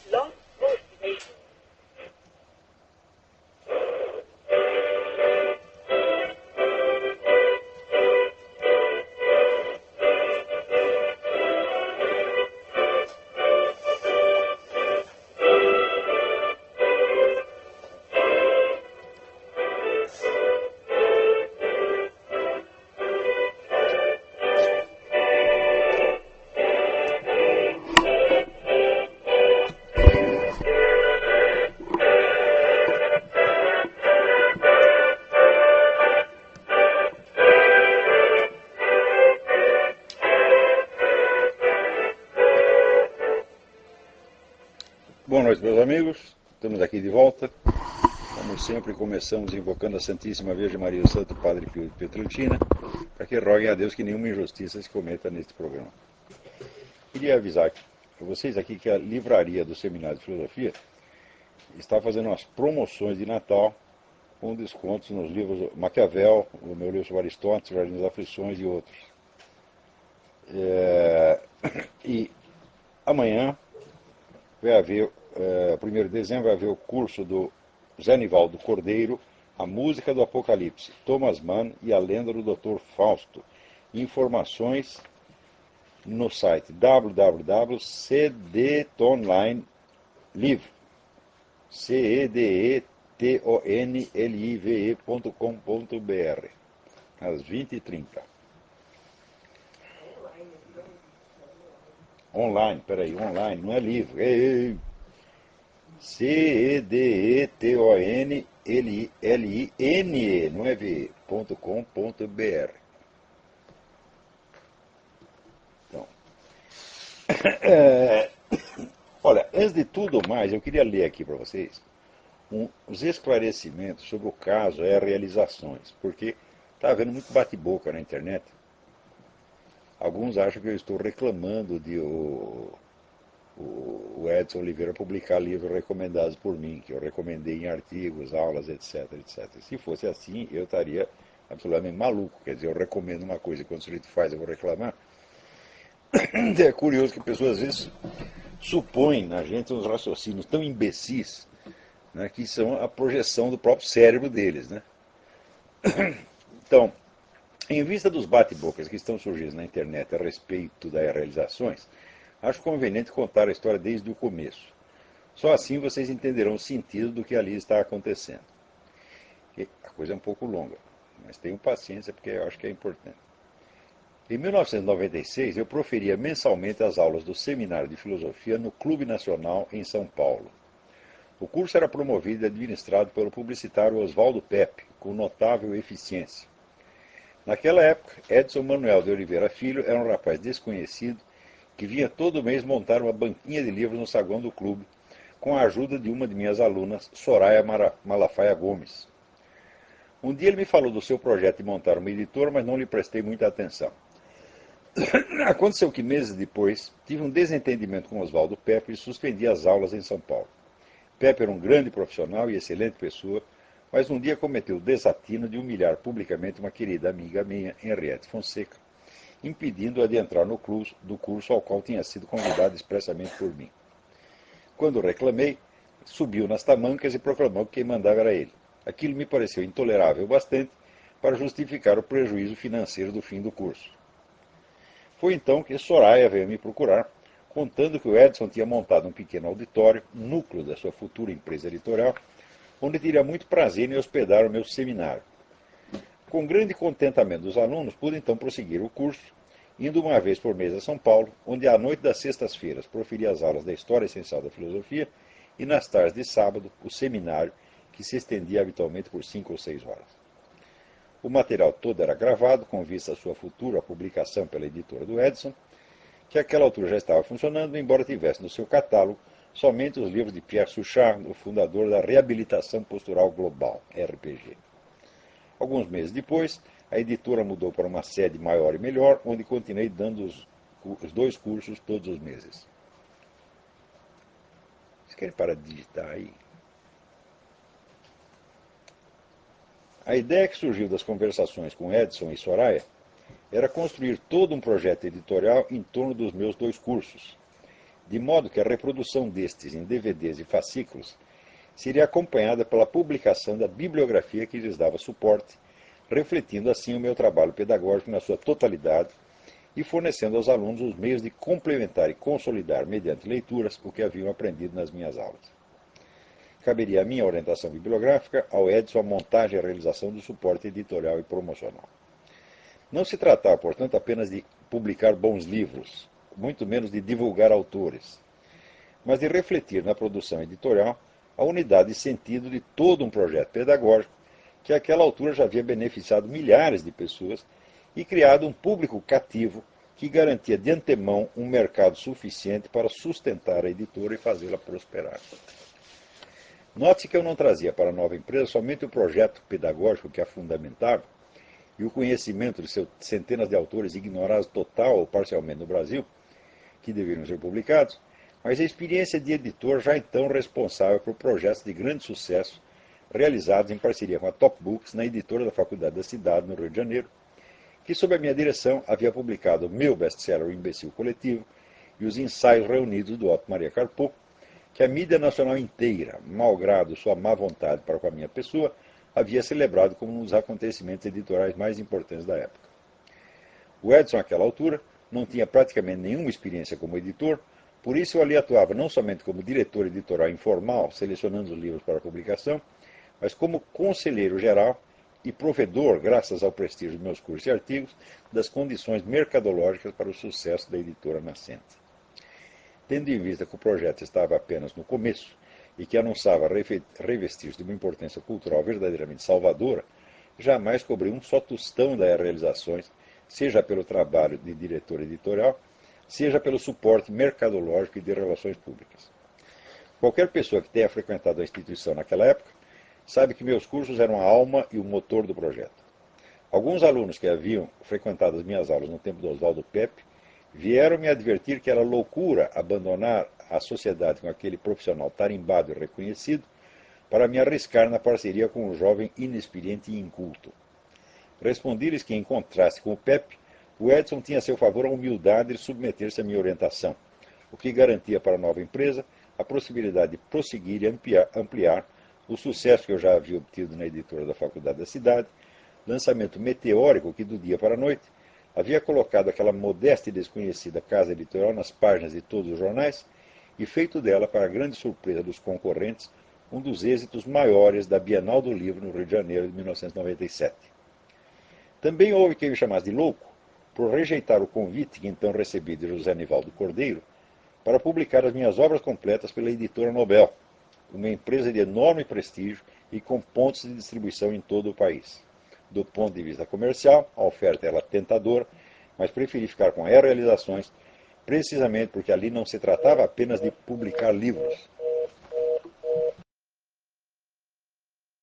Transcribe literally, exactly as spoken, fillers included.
Long Motivation. Boa noite, meus amigos. Estamos aqui de volta. Como sempre, começamos invocando a Santíssima Virgem Maria e o Santo Padre Pio de Pietrelcina, para que roguem a Deus que nenhuma injustiça se cometa neste programa. Queria avisar a vocês aqui que a livraria do Seminário de Filosofia está fazendo umas promoções de Natal com descontos nos livros Maquiavel, o meu livro sobre Aristóteles, Jardim das Aflições e outros. É... E amanhã vai haver, é, primeiro de dezembro, vai haver o curso do Zé Nivaldo Cordeiro, A Música do Apocalipse, Thomas Mann e a Lenda do doutor Fausto. Informações no site w w w ponto c d t online live, C E D E T O N L I V E ponto com ponto b r, às vinte e trinta. Online, peraí, online, não é livro. Ei, C E D E T O N L I N E, não é V E, ponto com ponto b r. Então, é, olha, antes de tudo mais, eu queria ler aqui para vocês um, os esclarecimentos sobre o caso é realizações, porque está havendo muito bate-boca na internet. Alguns acham que eu estou reclamando de o, o Edson Oliveira publicar livros recomendados por mim, que eu recomendei em artigos, aulas, etc, etcétera. Se fosse assim, eu estaria absolutamente maluco. Quer dizer, eu recomendo uma coisa e quando o sujeito faz, eu vou reclamar. É curioso que pessoas às vezes supõem na gente uns raciocínios tão imbecis, né, que são a projeção do próprio cérebro deles, né? Então, em vista dos bate-bocas que estão surgindo na internet a respeito das realizações, acho conveniente contar a história desde o começo. Só assim vocês entenderão o sentido do que ali está acontecendo. E a coisa é um pouco longa, mas tenham paciência porque eu acho que é importante. Em mil novecentos e noventa e seis, eu proferia mensalmente as aulas do Seminário de Filosofia no Clube Nacional, em São Paulo. O curso era promovido e administrado pelo publicitário Oswaldo Pepe, com notável eficiência. Naquela época, Edson Manuel de Oliveira Filho era um rapaz desconhecido que vinha todo mês montar uma banquinha de livros no saguão do clube, com a ajuda de uma de minhas alunas, Soraya Malafaia Gomes. Um dia ele me falou do seu projeto de montar uma editora, mas não lhe prestei muita atenção. Aconteceu que meses depois, tive um desentendimento com Oswaldo Pepe e suspendi as aulas em São Paulo. Pepe era um grande profissional e excelente pessoa, mas um dia cometeu o desatino de humilhar publicamente uma querida amiga minha, Henriette Fonseca, impedindo-a de entrar no curso, do curso ao qual tinha sido convidado expressamente por mim. Quando reclamei, subiu nas tamancas e proclamou que quem mandava era ele. Aquilo me pareceu intolerável bastante para justificar o prejuízo financeiro do fim do curso. Foi então que Soraya veio me procurar, contando que o Edson tinha montado um pequeno auditório, núcleo da sua futura empresa editorial, onde teria muito prazer em hospedar o meu seminário. Com grande contentamento dos alunos, pude então prosseguir o curso, indo uma vez por mês a São Paulo, onde à noite das sextas-feiras proferia as aulas da História Essencial da Filosofia e nas tardes de sábado o seminário, que se estendia habitualmente por cinco ou seis horas. O material todo era gravado com vista à sua futura publicação pela editora do Edson, que àquela altura já estava funcionando, embora tivesse no seu catálogo somente os livros de Pierre Suchard, o fundador da Reabilitação Postural Global, R P G. Alguns meses depois, a editora mudou para uma sede maior e melhor, onde continuei dando os, os dois cursos todos os meses. Vocês querem parar de digitar aí? A ideia que surgiu das conversações com Edson e Soraya era construir todo um projeto editorial em torno dos meus dois cursos, de modo que a reprodução destes em D V Ds e fascículos seria acompanhada pela publicação da bibliografia que lhes dava suporte, refletindo assim o meu trabalho pedagógico na sua totalidade e fornecendo aos alunos os meios de complementar e consolidar, mediante leituras, o que haviam aprendido nas minhas aulas. Caberia a minha orientação bibliográfica, ao Edson a montagem e a realização do suporte editorial e promocional. Não se tratava, portanto, apenas de publicar bons livros, muito menos de divulgar autores, mas de refletir na produção editorial a unidade e sentido de todo um projeto pedagógico que àquela altura já havia beneficiado milhares de pessoas e criado um público cativo que garantia de antemão um mercado suficiente para sustentar a editora e fazê-la prosperar. Note que eu não trazia para a nova empresa somente o projeto pedagógico que a fundamentava e o conhecimento de seus centenas de autores ignorados total ou parcialmente no Brasil, que deveriam ser publicados, mas a experiência de editor já então responsável por projetos de grande sucesso realizados em parceria com a Top Books na editora da Faculdade da Cidade, no Rio de Janeiro, que sob a minha direção havia publicado o meu best-seller O Imbecil Coletivo e os ensaios reunidos do Otto Maria Carpo, que a mídia nacional inteira, malgrado sua má vontade para com a minha pessoa, havia celebrado como um dos acontecimentos editoriais mais importantes da época. O Edson, àquela altura, não tinha praticamente nenhuma experiência como editor, por isso eu ali atuava não somente como diretor editorial informal, selecionando os livros para publicação, mas como conselheiro geral e provedor, graças ao prestígio dos meus cursos e artigos, das condições mercadológicas para o sucesso da editora nascente. Tendo em vista que o projeto estava apenas no começo e que anunciava revestir-se de uma importância cultural verdadeiramente salvadora, jamais cobri um só tostão das realizações, seja pelo trabalho de diretor editorial, seja pelo suporte mercadológico e de relações públicas. Qualquer pessoa que tenha frequentado a instituição naquela época sabe que meus cursos eram a alma e o motor do projeto. Alguns alunos que haviam frequentado as minhas aulas no tempo do Oswaldo Pepe vieram me advertir que era loucura abandonar a sociedade com aquele profissional tarimbado e reconhecido para me arriscar na parceria com um jovem inexperiente e inculto. Respondi-lhes que, em contraste com o Pepe, o Edson tinha a seu favor a humildade de submeter-se à minha orientação, o que garantia para a nova empresa a possibilidade de prosseguir e ampliar, ampliar o sucesso que eu já havia obtido na editora da Faculdade da Cidade, lançamento meteórico que, do dia para a noite, havia colocado aquela modesta e desconhecida casa editorial nas páginas de todos os jornais e feito dela, para a grande surpresa dos concorrentes, um dos êxitos maiores da Bienal do Livro no Rio de Janeiro de mil novecentos e noventa e sete. Também houve quem me chamasse de louco por rejeitar o convite que então recebi de José Nivaldo Cordeiro para publicar as minhas obras completas pela editora Nobel, uma empresa de enorme prestígio e com pontos de distribuição em todo o país. Do ponto de vista comercial, a oferta era tentadora, mas preferi ficar com as realizações, precisamente porque ali não se tratava apenas de publicar livros,